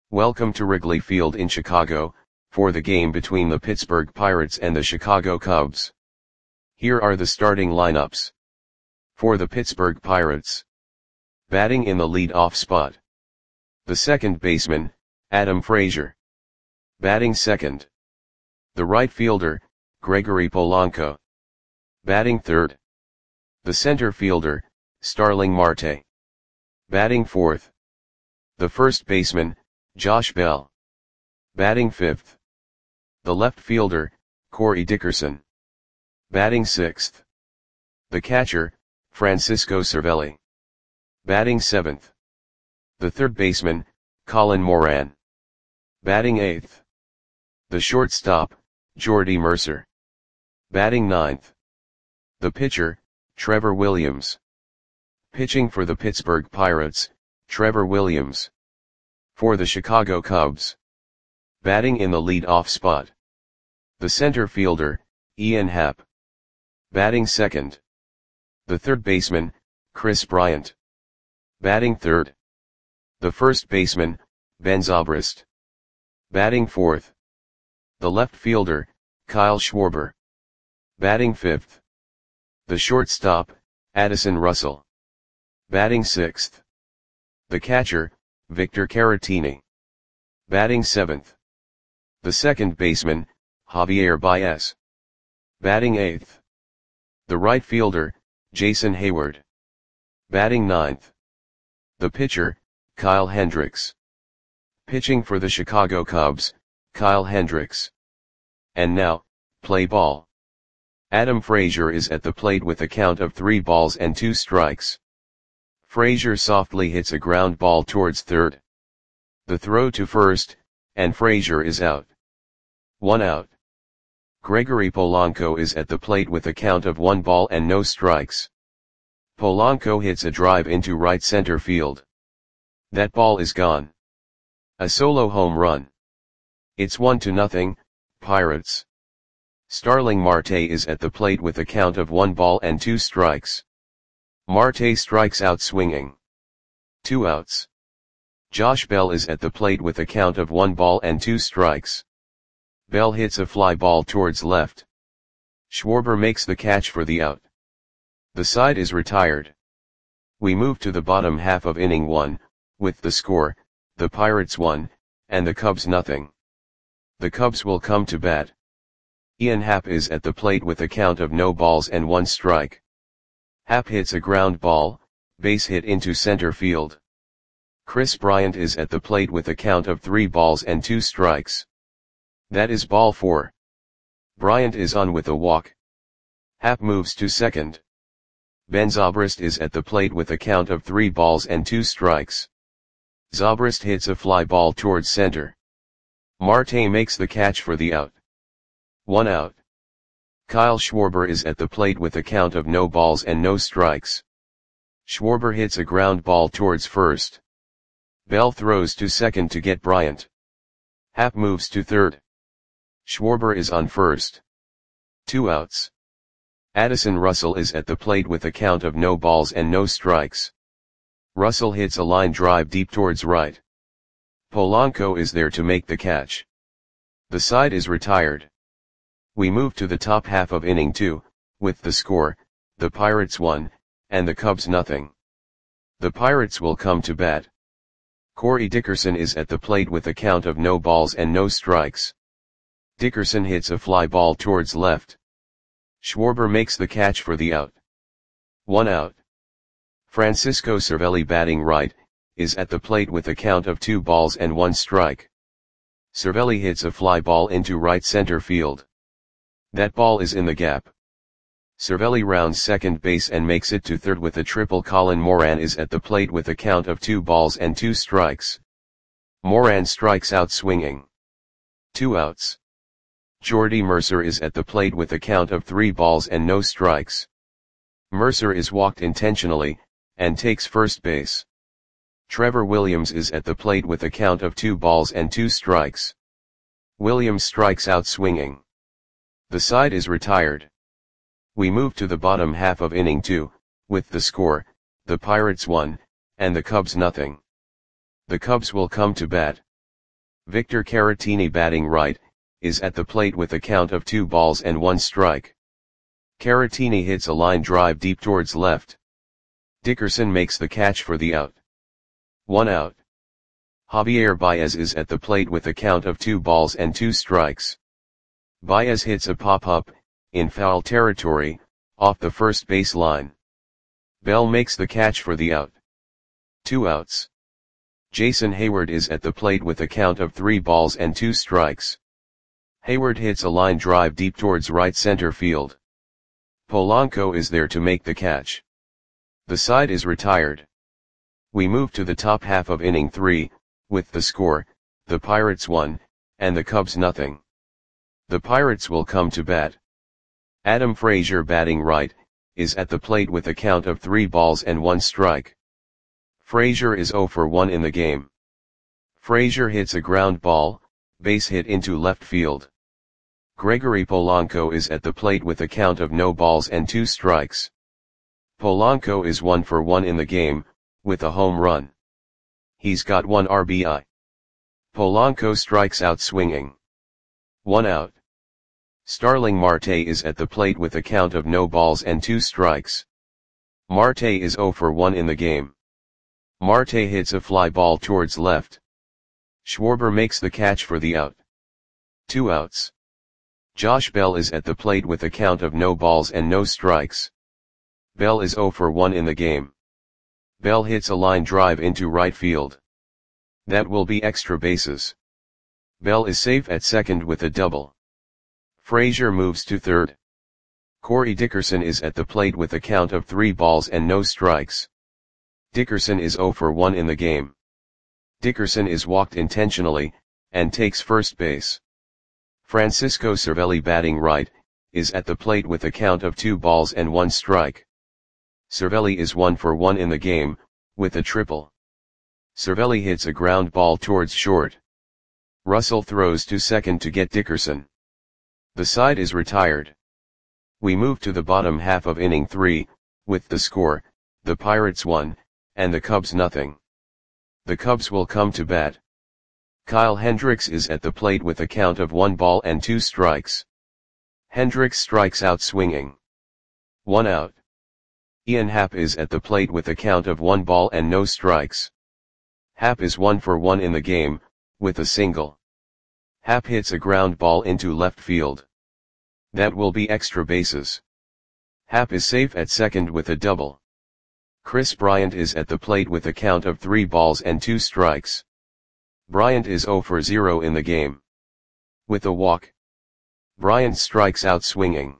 Welcome to Wrigley Field in Chicago, for the game between the Pittsburgh Pirates and the Chicago Cubs. Here are the starting lineups. For the Pittsburgh Pirates. Batting in the lead-off spot. The second baseman, Adam Frazier. Batting second. The right fielder, Gregory Polanco. Batting third. The center fielder, Starling Marte. Batting fourth. The first baseman, Josh Bell. Batting fifth. The left fielder, Corey Dickerson. Batting sixth. The catcher, Francisco Cervelli. Batting seventh. The third baseman, Colin Moran. Batting eighth. The shortstop, Jordy Mercer. Batting ninth. The pitcher, Trevor Williams. Pitching for the Pittsburgh Pirates, Trevor Williams. For the Chicago Cubs. Batting in the lead-off spot. The center fielder, Ian Happ. Batting second. The third baseman, Kris Bryant. Batting third. The first baseman, Ben Zobrist. Batting fourth. The left fielder, Kyle Schwarber. Batting fifth. The shortstop, Addison Russell. Batting sixth. The catcher, Victor Caratini. Batting seventh. The second baseman, Javier Baez. Batting eighth. The right fielder, Jason Hayward. Batting ninth. The pitcher, Kyle Hendricks. Pitching for the Chicago Cubs, Kyle Hendricks. And now, play ball. Adam Frazier is at the plate with a count of 3 balls and 2 strikes. Frazier softly hits a ground ball towards third. The throw to first, and Frazier is out. 1 out. Gregory Polanco is at the plate with a count of 1 ball and no strikes. Polanco hits a drive into right center field. That ball is gone. A solo home run. It's 1-0, Pirates. Starling Marte is at the plate with a count of 1 ball and 2 strikes. Marte strikes out swinging. 2 outs. Josh Bell is at the plate with a count of 1 ball and 2 strikes. Bell hits a fly ball towards left. Schwarber makes the catch for the out. The side is retired. We move to the bottom half of inning 1, with the score, the Pirates 1, and the Cubs nothing. The Cubs will come to bat. Ian Happ is at the plate with a count of no balls and 1 strike. Happ hits a ground ball, base hit into center field. Kris Bryant is at the plate with a count of 3 balls and 2 strikes. That is ball 4. Bryant is on with a walk. Happ moves to second. Ben Zobrist is at the plate with a count of 3 balls and 2 strikes. Zobrist hits a fly ball towards center. Marte makes the catch for the out. 1 out. Kyle Schwarber is at the plate with a count of no balls and no strikes. Schwarber hits a ground ball towards first. Bell throws to second to get Bryant. Happ moves to third. Schwarber is on first. 2 outs. Addison Russell is at the plate with a count of no balls and no strikes. Russell hits a line drive deep towards right. Polanco is there to make the catch. The side is retired. We move to the top half of inning 2, with the score, the Pirates 1, and the Cubs nothing. The Pirates will come to bat. Corey Dickerson is at the plate with a count of no balls and no strikes. Dickerson hits a fly ball towards left. Schwarber makes the catch for the out. 1 out. Francisco Cervelli, batting right, is at the plate with a count of 2 balls and 1 strike. Cervelli hits a fly ball into right center field. That ball is in the gap. Cervelli rounds second base and makes it to third with a triple. Colin Moran is at the plate with a count of 2 balls and 2 strikes. Moran strikes out swinging. 2 outs. Jordy Mercer is at the plate with a count of 3 balls and no strikes. Mercer is walked intentionally, and takes first base. Trevor Williams is at the plate with a count of 2 balls and 2 strikes. Williams strikes out swinging. The side is retired. We move to the bottom half of inning 2, with the score, the Pirates 1, and the Cubs nothing. The Cubs will come to bat. Victor Caratini batting right, is at the plate with a count of 2 balls and 1 strike. Caratini hits a line drive deep towards left. Dickerson makes the catch for the out. 1 out. Javier Baez is at the plate with a count of 2 balls and 2 strikes. Baez hits a pop-up, in foul territory, off the first base line. Bell makes the catch for the out. 2 outs. Jason Heyward is at the plate with a count of 3 balls and 2 strikes. Heyward hits a line drive deep towards right center field. Polanco is there to make the catch. The side is retired. We move to the top half of inning 3, with the score, the Pirates 1, and the Cubs nothing. The Pirates will come to bat. Adam Frazier batting right, is at the plate with a count of 3 balls and 1 strike. Frazier is 0 for 1 in the game. Frazier hits a ground ball, base hit into left field. Gregory Polanco is at the plate with a count of no balls and 2 strikes. Polanco is 1 for 1 in the game, with a home run. He's got 1 RBI. Polanco strikes out swinging. 1 out. Starling Marte is at the plate with a count of no balls and 2 strikes. Marte is 0 for 1 in the game. Marte hits a fly ball towards left. Schwarber makes the catch for the out. 2 outs. Josh Bell is at the plate with a count of no balls and no strikes. Bell is 0 for 1 in the game. Bell hits a line drive into right field. That will be extra bases. Bell is safe at second with a double. Frazier moves to third. Corey Dickerson is at the plate with a count of 3 balls and no strikes. Dickerson is 0 for 1 in the game. Dickerson is walked intentionally, and takes first base. Francisco Cervelli batting right, is at the plate with a count of 2 balls and 1 strike. Cervelli is 1 for 1 in the game, with a triple. Cervelli hits a ground ball towards short. Russell throws to second to get Dickerson. The side is retired. We move to the bottom half of inning 3, with the score, the Pirates 1, and the Cubs nothing. The Cubs will come to bat. Kyle Hendricks is at the plate with a count of 1 ball and 2 strikes. Hendricks strikes out swinging. 1 out. Ian Happ is at the plate with a count of 1 ball and no strikes. Happ is 1 for 1 in the game, with a single. Happ hits a ground ball into left field. That will be extra bases. Happ is safe at second with a double. Chris Bryant is at the plate with a count of 3 balls and 2 strikes. Bryant is 0 for 0 in the game. With a walk. Bryant strikes out swinging.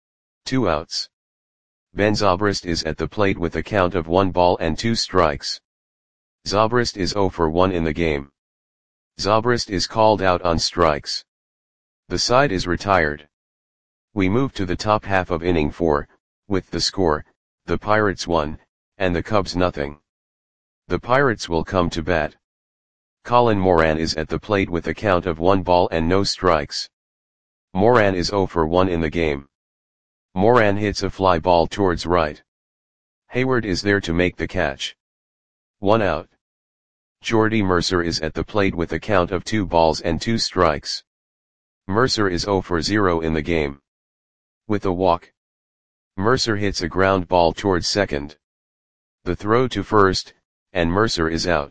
2 outs. Ben Zobrist is at the plate with a count of 1 ball and 2 strikes. Zobrist is 0 for 1 in the game. Zobrist is called out on strikes. The side is retired. We move to the top half of inning 4, with the score, the Pirates 1, and the Cubs nothing. The Pirates will come to bat. Colin Moran is at the plate with a count of 1 ball and no strikes. Moran is 0 for 1 in the game. Moran hits a fly ball towards right. Heyward is there to make the catch. 1 out. Jordy Mercer is at the plate with a count of 2 balls and 2 strikes. Mercer is 0 for 0 in the game. With a walk. Mercer hits a ground ball towards second. The throw to first, and Mercer is out.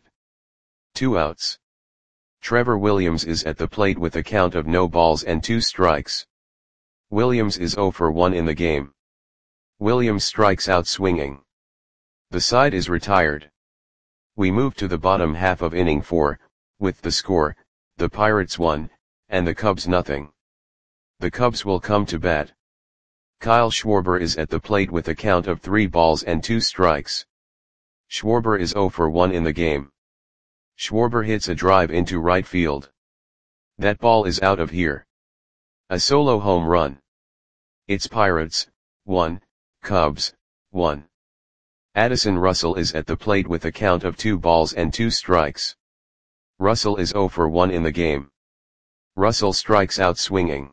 2 outs. Trevor Williams is at the plate with a count of no balls and 2 strikes. Williams is 0 for 1 in the game. Williams strikes out swinging. The side is retired. We move to the bottom half of inning 4, with the score, the Pirates 1, and the Cubs nothing. The Cubs will come to bat. Kyle Schwarber is at the plate with a count of 3 balls and 2 strikes. Schwarber is 0 for 1 in the game. Schwarber hits a drive into right field. That ball is out of here. A solo home run. It's Pirates, 1, Cubs, 1. Addison Russell is at the plate with a count of 2 balls and 2 strikes. Russell is 0 for 1 in the game. Russell strikes out swinging.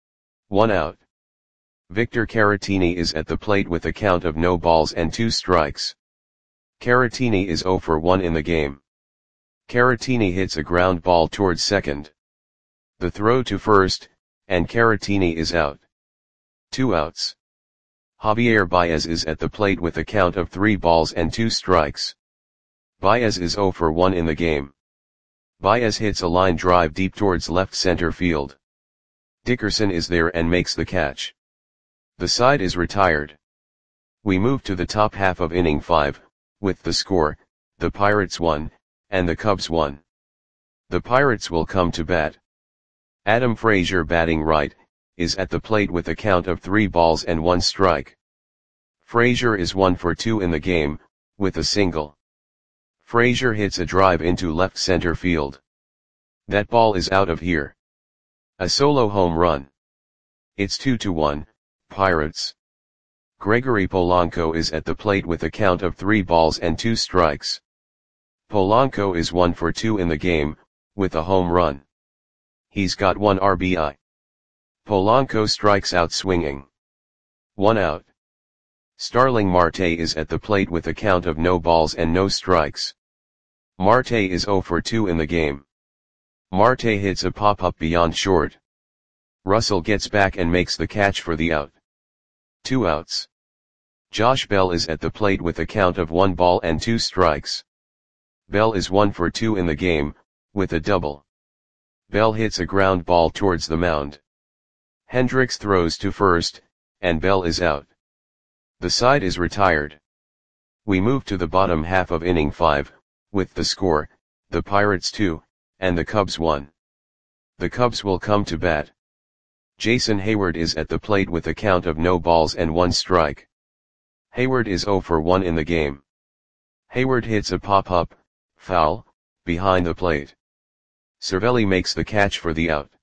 1 out. Victor Caratini is at the plate with a count of no balls and 2 strikes. Caratini is 0 for 1 in the game. Caratini hits a ground ball towards second. The throw to first, and Caratini is out. 2 outs. Javier Baez is at the plate with a count of 3 balls and 2 strikes. Baez is 0 for 1 in the game. Baez hits a line drive deep towards left center field. Dickerson is there and makes the catch. The side is retired. We move to the top half of inning 5, with the score, the Pirates 1, and the Cubs 1. The Pirates will come to bat. Adam Frazier, batting right, is at the plate with a count of 3 balls and 1 strike. Frazier is 1 for 2 in the game, with a single. Frazier hits a drive into left center field. That ball is out of here. A solo home run. It's 2-1, Pirates. Gregory Polanco is at the plate with a count of 3 balls and 2 strikes. Polanco is 1 for 2 in the game, with a home run. He's got 1 RBI. Polanco strikes out swinging. 1 out. Starling Marte is at the plate with a count of no balls and no strikes. Marte is 0 for 2 in the game. Marte hits a pop-up beyond short. Russell gets back and makes the catch for the out. 2 outs. Josh Bell is at the plate with a count of 1 ball and 2 strikes. Bell is 1 for 2 in the game, with a double. Bell hits a ground ball towards the mound. Hendricks throws to first, and Bell is out. The side is retired. We move to the bottom half of inning 5, with the score, the Pirates 2, and the Cubs 1. The Cubs will come to bat. Jason Hayward is at the plate with a count of no balls and 1 strike. Hayward is 0 for 1 in the game. Hayward hits a pop-up, foul, behind the plate. Cervelli makes the catch for the out.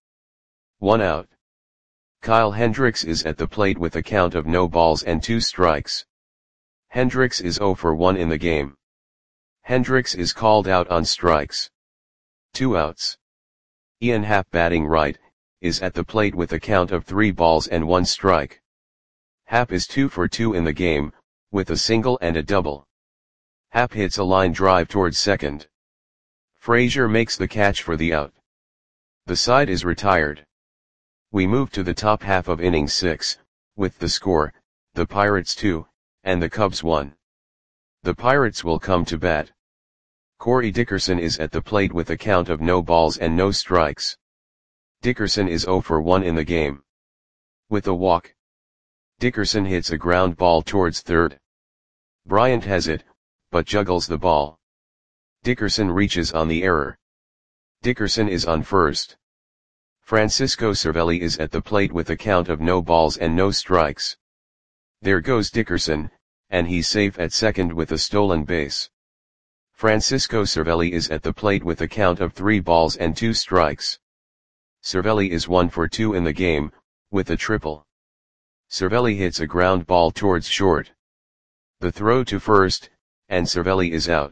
1 out. Kyle Hendricks is at the plate with a count of no balls and 2 strikes. Hendricks is 0 for 1 in the game. Hendricks is called out on strikes. 2 outs. Ian Happ, batting right, is at the plate with a count of 3 balls and 1 strike. Happ is 2 for 2 in the game, with a single and a double. Happ hits a line drive towards second. Frazier makes the catch for the out. The side is retired. We move to the top half of inning 6, with the score, the Pirates 2, and the Cubs 1. The Pirates will come to bat. Corey Dickerson is at the plate with a count of no balls and no strikes. Dickerson is 0 for 1 in the game. With a walk. Dickerson hits a ground ball towards third. Bryant has it, but juggles the ball. Dickerson reaches on the error. Dickerson is on first. Francisco Cervelli is at the plate with a count of no balls and no strikes. There goes Dickerson, and he's safe at second with a stolen base. Francisco Cervelli is at the plate with a count of 3 balls and 2 strikes. Cervelli is 1 for 2 in the game, with a triple. Cervelli hits a ground ball towards short. The throw to first, and Cervelli is out.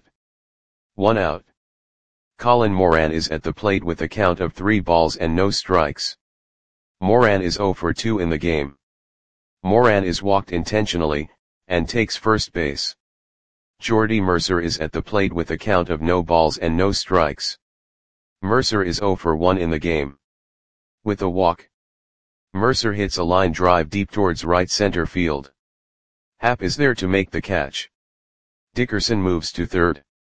1 out. Colin Moran is at the plate with a count of 3 balls and no strikes. Moran is 0 for 2 in the game. Moran is walked intentionally, and takes first base. Jordy Mercer is at the plate with a count of no balls and no strikes. Mercer is 0 for 1 in the game. With a walk. Mercer hits a line drive deep towards right center field. Happ is there to make the catch. Dickerson moves to third.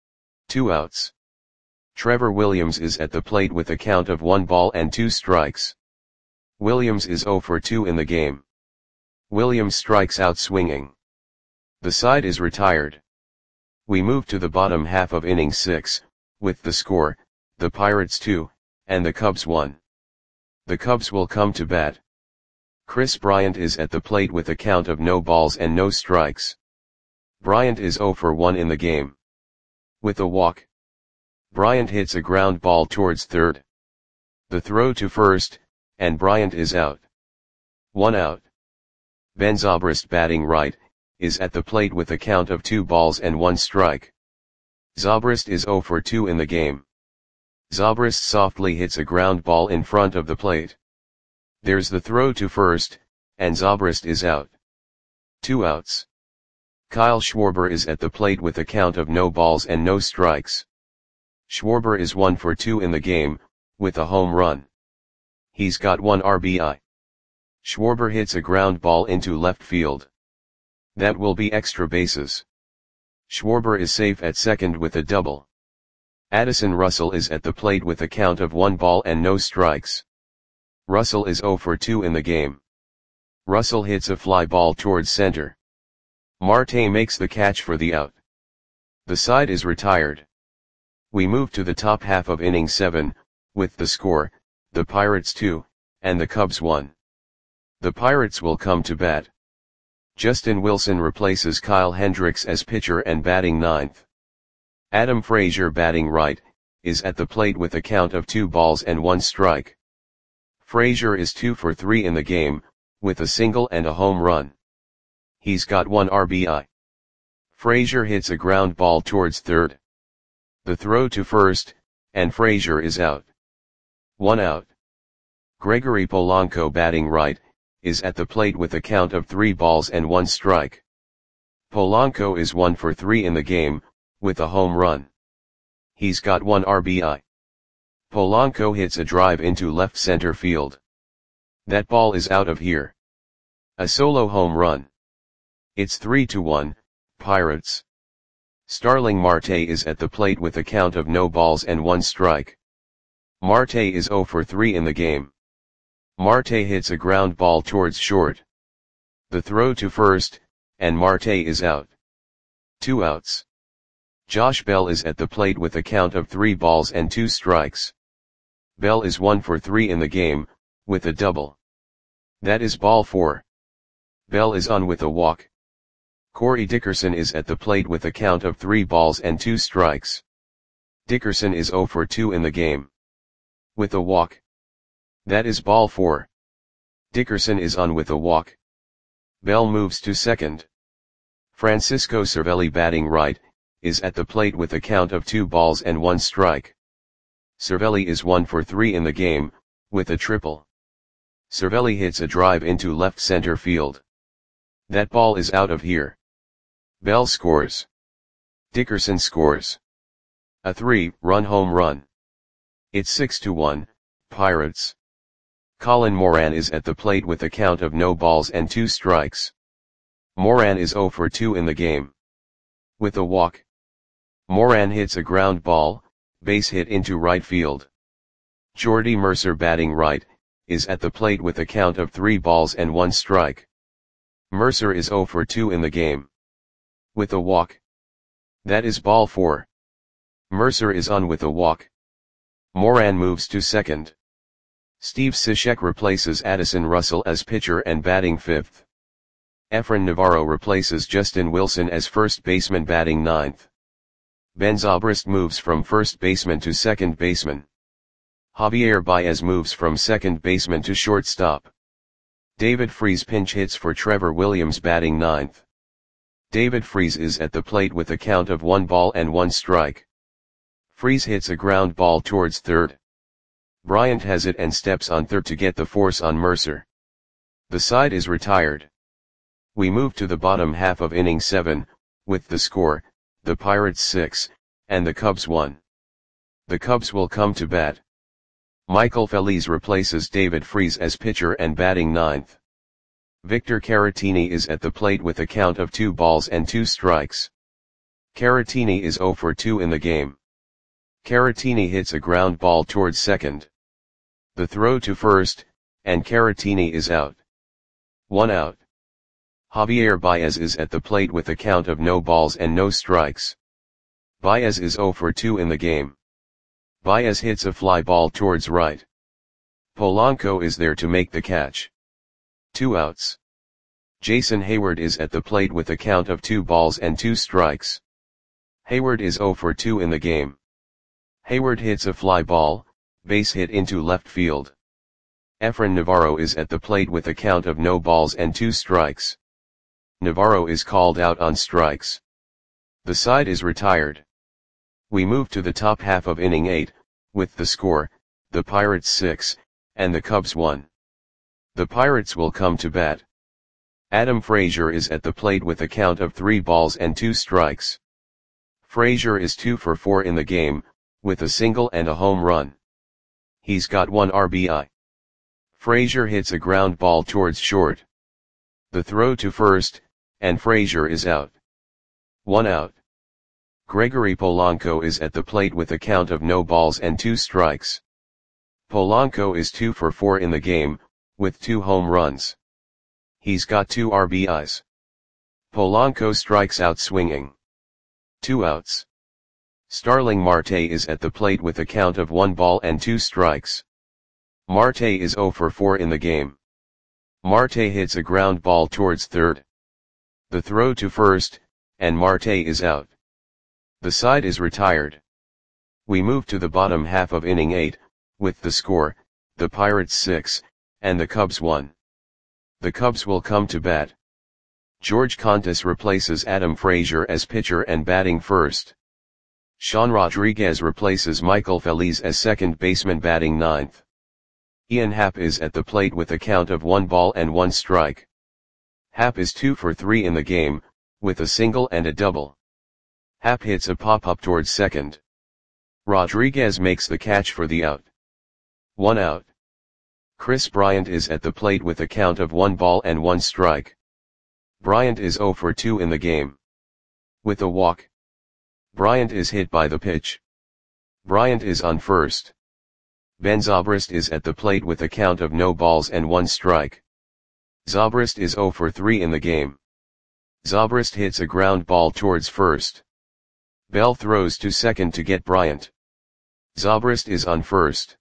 2 outs. Trevor Williams is at the plate with a count of 1 ball and 2 strikes. Williams is 0 for 2 in the game. Williams strikes out swinging. The side is retired. We move to the bottom half of inning 6, with the score, the Pirates 2, and the Cubs 1. The Cubs will come to bat. Chris Bryant is at the plate with a count of no balls and no strikes. Bryant is 0 for 1 in the game. With a walk. Bryant hits a ground ball towards third. The throw to first, and Bryant is out. 1 out. Ben Zobrist, batting right, is at the plate with a count of 2 balls and 1 strike. Zobrist is 0 for 2 in the game. Zobrist softly hits a ground ball in front of the plate. There's the throw to first, and Zobrist is out. 2 outs. Kyle Schwarber is at the plate with a count of no balls and no strikes. Schwarber is 1 for 2 in the game, with a home run. He's got 1 RBI. Schwarber hits a ground ball into left field. That will be extra bases. Schwarber is safe at second with a double. Addison Russell is at the plate with a count of 1 ball and no strikes. Russell is 0 for 2 in the game. Russell hits a fly ball towards center. Marte makes the catch for the out. The side is retired. We move to the top half of inning 7, with the score, the Pirates 2, and the Cubs 1. The Pirates will come to bat. Justin Wilson replaces Kyle Hendricks as pitcher and batting 9th. Adam Frazier, batting right, is at the plate with a count of 2 balls and 1 strike. Frazier is 2 for 3 in the game, with a single and a home run. He's got 1 RBI. Frazier hits a ground ball towards third. The throw to first, and Frazier is out. 1 out. Gregory Polanco, batting right, is at the plate with a count of 3 balls and 1 strike. Polanco is 1 for 3 in the game, with a home run. He's got 1 RBI. Polanco hits a drive into left center field. That ball is out of here. A solo home run. It's 3-1, Pirates. Starling Marte is at the plate with a count of no balls and 1 strike. Marte is 0 for 3 in the game. Marte hits a ground ball towards short. The throw to first, and Marte is out. 2 outs. Josh Bell is at the plate with a count of 3 balls and 2 strikes. Bell is 1 for 3 in the game, with a double. That is ball 4. Bell is on with a walk. Corey Dickerson is at the plate with a count of 3 balls and 2 strikes. Dickerson is 0 for 2 in the game. With a walk. That is ball 4. Dickerson is on with a walk. Bell moves to second. Francisco Cervelli, batting right, is at the plate with a count of 2 balls and 1 strike. Cervelli is 1 for 3 in the game, with a triple. Cervelli hits a drive into left center field. That ball is out of here. Bell scores. Dickerson scores. A 3-run home run. It's 6-1, Pirates. Colin Moran is at the plate with a count of no balls and 2 strikes. Moran is 0 for 2 in the game. With a walk. Moran hits a ground ball, base hit into right field. Jordy Mercer, batting right, is at the plate with a count of 3 balls and 1 strike. Mercer is 0 for 2 in the game. With a walk. That is ball 4. Mercer is on with a walk. Moran moves to second. Steve Cishek replaces Addison Russell as pitcher and batting 5th. Efrain Navarro replaces Justin Wilson as first baseman, batting 9th. Ben Zobrist moves from first baseman to second baseman. Javier Baez moves from second baseman to shortstop. David Freese pinch hits for Trevor Williams, batting 9th. David Freese is at the plate with a count of 1 ball and 1 strike. Freese hits a ground ball towards third. Bryant has it and steps on third to get the force on Mercer. The side is retired. We move to the bottom half of inning 7, with the score, the Pirates 6, and the Cubs 1. The Cubs will come to bat. Michael Feliz replaces David Freese as pitcher and batting 9th. Victor Caratini is at the plate with a count of 2 balls and 2 strikes. Caratini is 0 for 2 in the game. Caratini hits a ground ball towards second. The throw to first, and Caratini is out. 1 out. Javier Baez is at the plate with a count of no balls and no strikes. Baez is 0 for 2 in the game. Baez hits a fly ball towards right. Polanco is there to make the catch. 2 outs. Jason Hayward is at the plate with a count of 2 balls and 2 strikes. Hayward is 0 for 2 in the game. Hayward hits a fly ball, base hit into left field. Efrain Navarro is at the plate with a count of no balls and 2 strikes. Navarro is called out on strikes. The side is retired. We move to the top half of inning 8, with the score, the Pirates 6, and the Cubs 1. The Pirates will come to bat. Adam Frazier is at the plate with a count of 3 balls and 2 strikes. Frazier is 2 for 4 in the game, with a single and a home run. He's got 1 RBI. Frazier hits a ground ball towards short. The throw to first, and Frazier is out. 1 out. Gregory Polanco is at the plate with a count of no balls and 2 strikes. Polanco is 2 for 4 in the game, with 2 home runs. He's got 2 RBIs. Polanco strikes out swinging. 2 outs. Starling Marte is at the plate with a count of 1 ball and 2 strikes. Marte is 0 for 4 in the game. Marte hits a ground ball towards third. The throw to first, and Marte is out. The side is retired. We move to the bottom half of inning 8, with the score, the Pirates 6, and the Cubs 1. The Cubs will come to bat. George Contis replaces Adam Frazier as pitcher and batting first. Sean Rodriguez replaces Michael Feliz as second baseman batting ninth. Ian Happ is at the plate with a count of 1 ball and 1 strike. Happ is 2 for 3 in the game, with a single and a double. Happ hits a pop-up towards second. Rodriguez makes the catch for the out. 1 out. Chris Bryant is at the plate with a count of 1 ball and 1 strike. Bryant is 0 for 2 in the game. With a walk. Bryant is hit by the pitch. Bryant is on first. Ben Zobrist is at the plate with a count of no balls and 1 strike. Zobrist is 0 for 3 in the game. Zobrist hits a ground ball towards first. Bell throws to second to get Bryant. Zobrist is on first.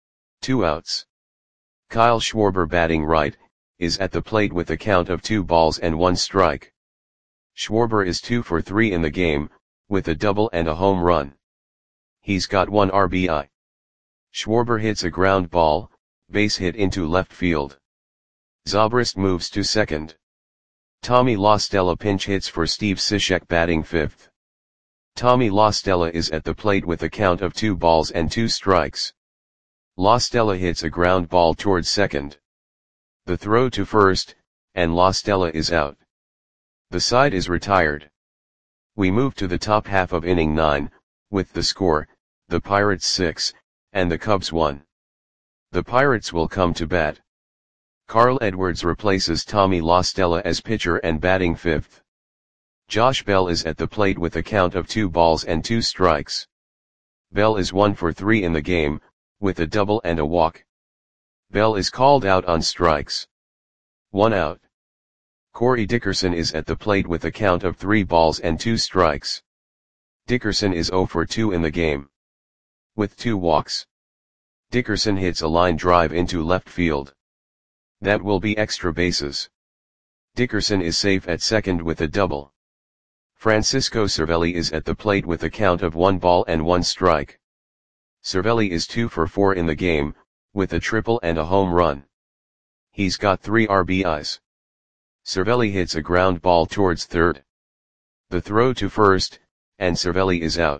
2 outs. Kyle Schwarber batting right, is at the plate with a count of 2 balls and 1 strike. Schwarber is 2 for 3 in the game, with a double and a home run. He's got 1 RBI. Schwarber hits a ground ball, base hit into left field. Zobrist moves to second. Tommy La Stella pinch hits for Steve Cishek batting fifth. Tommy La Stella is at the plate with a count of 2 balls and 2 strikes. La Stella hits a ground ball towards second. The throw to first, and La Stella is out. The side is retired. We move to the top half of inning 9, with the score, the Pirates 6, and the Cubs 1. The Pirates will come to bat. Carl Edwards replaces Tommy La Stella as pitcher and batting fifth. Josh Bell is at the plate with a count of 2 balls and 2 strikes. Bell is 1 for 3 in the game, with a double and a walk. Bell is called out on strikes. 1 out. Corey Dickerson is at the plate with a count of 3 balls and 2 strikes. Dickerson is 0 for 2 in the game. With 2 walks. Dickerson hits a line drive into left field. That will be extra bases. Dickerson is safe at second with a double. Francisco Cervelli is at the plate with a count of 1 ball and 1 strike. Cervelli is 2 for 4 in the game, with a triple and a home run. He's got 3 RBIs. Cervelli hits a ground ball towards third. The throw to first, and Cervelli is out.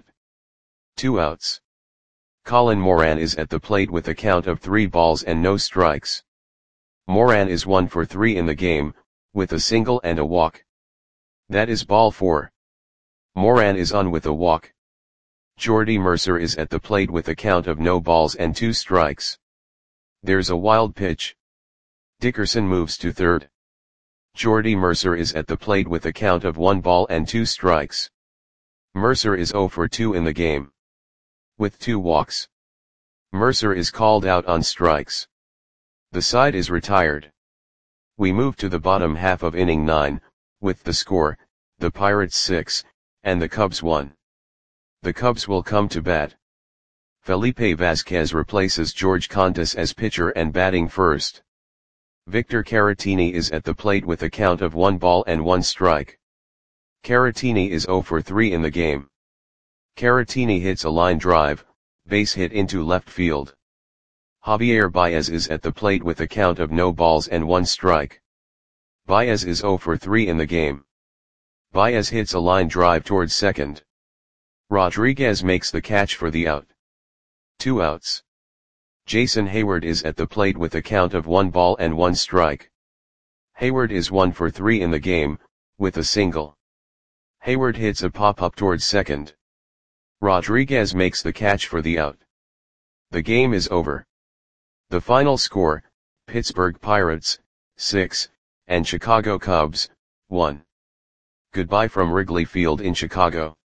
2 outs. Colin Moran is at the plate with a count of 3 balls and no strikes. Moran is 1 for 3 in the game, with a single and a walk. That is ball 4. Moran is on with a walk. Jordy Mercer is at the plate with a count of no balls and 2 strikes. There's a wild pitch. Dickerson moves to third. Jordy Mercer is at the plate with a count of 1 ball and 2 strikes. Mercer is 0 for 2 in the game. With 2 walks. Mercer is called out on strikes. The side is retired. We move to the bottom half of inning 9, with the score, the Pirates 6, and the Cubs 1. The Cubs will come to bat. Felipe Vasquez replaces George Contis as pitcher and batting first. Victor Caratini is at the plate with a count of 1 ball and 1 strike. Caratini is 0 for 3 in the game. Caratini hits a line drive, base hit into left field. Javier Baez is at the plate with a count of no balls and 1 strike. Baez is 0 for 3 in the game. Baez hits a line drive towards second. Rodriguez makes the catch for the out. 2 outs. Jason Hayward is at the plate with a count of 1 ball and 1 strike. Hayward is 1 for 3 in the game, with a single. Hayward hits a pop-up towards second. Rodriguez makes the catch for the out. The game is over. The final score, Pittsburgh Pirates, 6, and Chicago Cubs, 1. Goodbye from Wrigley Field in Chicago.